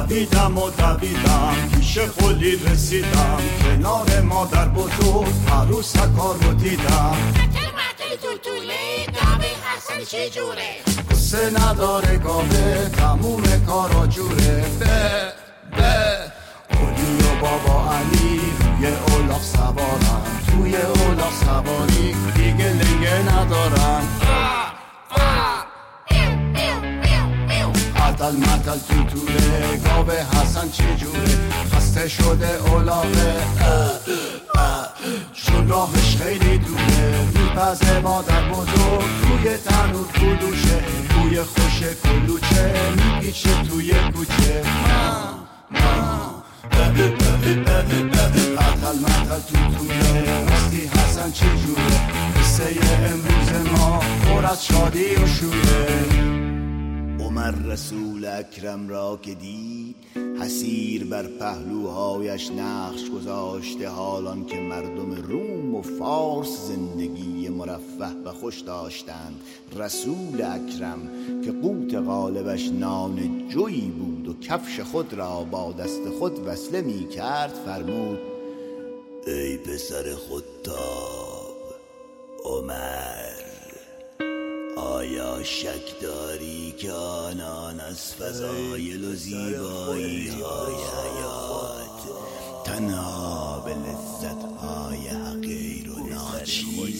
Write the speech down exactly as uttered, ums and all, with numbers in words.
دویدم و دویدم پیش خلی رسیدم کنار مادر بزرگ عروسکا رو دیدم متل متل توتوله گاوه حسن چه جوره قصه نداره گاوه تموم کارا جوره به به اولی و بابا علی روی اولاق سوارم توی اولاق سواری دیگه لنگه ندارم متل متل توتوله گاوه حسن چه جوره خسته شده اولاقه چون راهش خیلی دوره میپزه مادر بزرگ روی تنور کلوشه روی خوش کلوچه میپیچه توی کوچه متل متل توتوله راستی حسن چه جوره قصه امروز ما پر از شادی و شوره عمر رسول اکرم را که دید حسیر بر پهلوهایش نقش گذاشته حالان که مردم روم و فارس زندگی مرفه و خوش داشتند. رسول اکرم که قوت غالبش نان جوی بود و کفش خود را با دست خود وصله می کرد فرمود ای پسر خودتاب عمر، آیا شک داری که آنان از فضایل و زیبایی های حیات تنها به لذت های حقیر و ناچیز